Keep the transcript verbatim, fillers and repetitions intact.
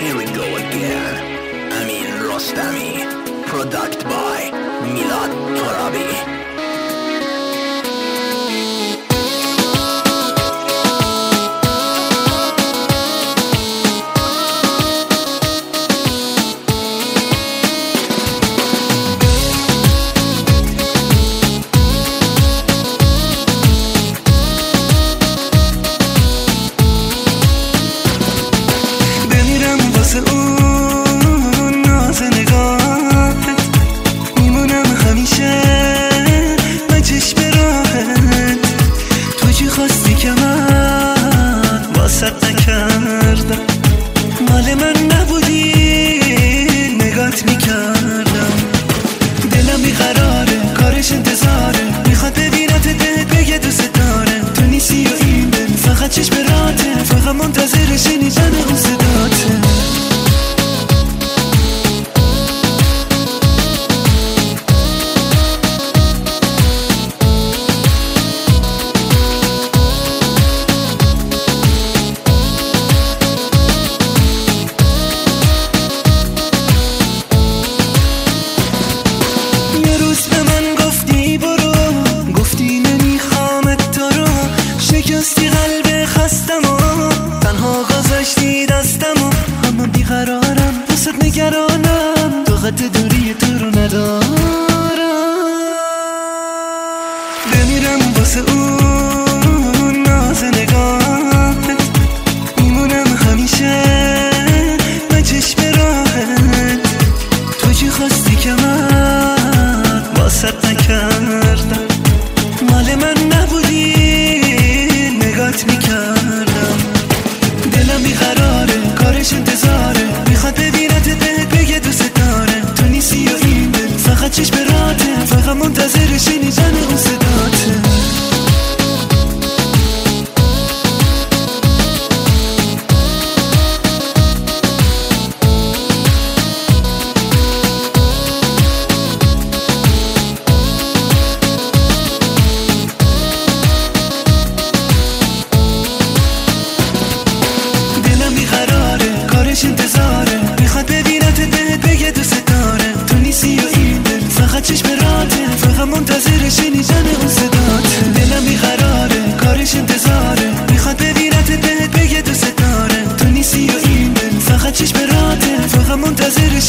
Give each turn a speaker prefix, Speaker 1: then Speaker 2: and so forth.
Speaker 1: Here we go again. Amin Rostami. Product by Milad Torabi.
Speaker 2: اون ناز نگاهت میمونم همیشه من چشم راهت. تو چی خواستی که من واسط نکردم؟ مال من نبودی نگات میکردم. دلم بیقراره کارش انتظاره، میخواد ببینت بهت بگه دوست داره. تو نیستی و این دل فقط چشم راته، فقط منتظر شنیدن اون صداته. شکستی قلب خستم و تنها گذاشتی دستم و اما بیقرارم واسه نگرانم، طاقت دوری تو رو ندارم. بمیرم واسه اون ناز نگاهت، میمونم همیشه من چشم راهت. تو چی خواستی که من واسه نکردم؟ مال من نبودی نگات میکردم. دلم بیقراره کارش انتظاره، میخواد ببینت بهت بگه دوست داره. تو نیستی و این دل فقط چشم راته، فقط منتظر شنیدن اون صداته. انتظاره، میخواد ببینت بهت بگه دوست داره. تو نیستی و این دل فقط چشم راته، فقط منتظر شنیدن اون صداته. دلم بیقراره کارش انتظاره، میخواد ببینت بهت بگه دوست داره. تو نیستی و این دل فقط چشم راته، فقط منتظر